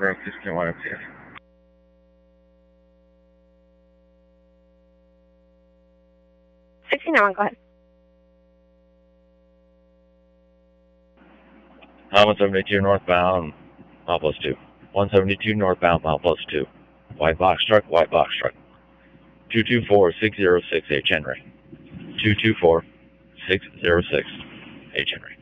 Grove 16-1 MCS. 16-1, go ahead. 172 northbound, mile plus 2. 172 northbound, mile plus 2. White box truck, 224-606 H. Henry. 224-606 H. Henry.